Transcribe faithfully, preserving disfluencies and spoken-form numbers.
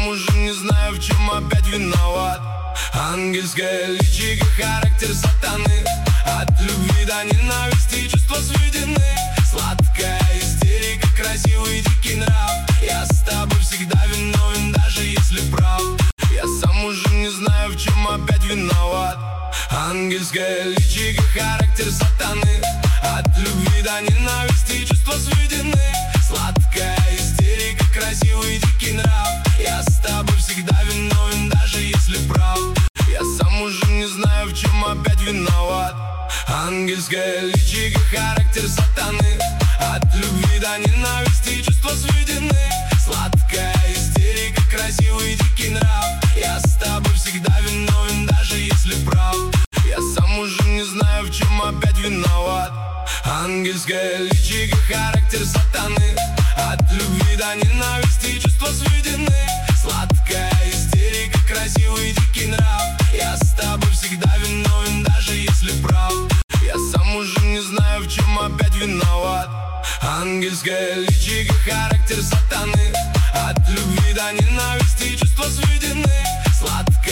сам уже не знаю, в чем опять виноват. Ангельское личико, характер сатаны. От любви до ненависти чувства сведены. Сладкая истерика, красивый дикий нрав. Я с тобой всегда виновен, даже если прав. Я сам уже не знаю, в чем опять виноват. Ангельское личико, характер сатаны. От любви до ненависти чувства сведены. Сладкая истерика, красивый дикий нрав. Я с тобой всегда виновен, даже если прав. Я сам уже не знаю, в чем опять виноват. Ангельское личико, характер сатаны. От любви до ненависти чувства сведены. Сладкая истерика, красивый дикий нрав. Я с тобой всегда виновен, даже если прав. Я сам уже не знаю, в чем опять виноват. Ангельское личико, характер сатаны. От любви до ненависти чувства сведены. Сладкая истерика, красивый дикий нрав. Я с тобой всегда виновен, даже если прав. Я сам уже не знаю, в чем опять виноват. Ангельское личико, характер сатаны. От любви до ненависти чувства сведены. Сладкая